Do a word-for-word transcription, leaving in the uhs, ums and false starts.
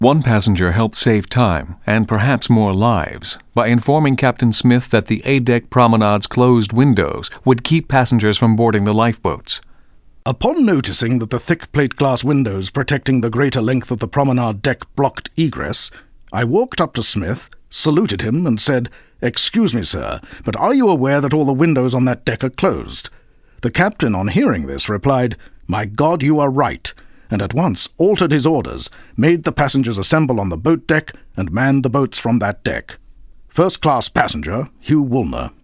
One passenger helped save time, and perhaps more lives, by informing Captain Smith that the A-deck promenade's closed windows would keep passengers from boarding the lifeboats. Upon noticing that the thick plate-glass windows protecting the greater length of the promenade deck blocked egress, I walked up to Smith, saluted him, and said, "Excuse me, sir, but are you aware that all the windows on that deck are closed?" The captain, on hearing this, replied, "My God, you are right," and at once altered his orders, made the passengers assemble on the boat deck, and manned the boats from that deck. First-class passenger, Hugh Woolner.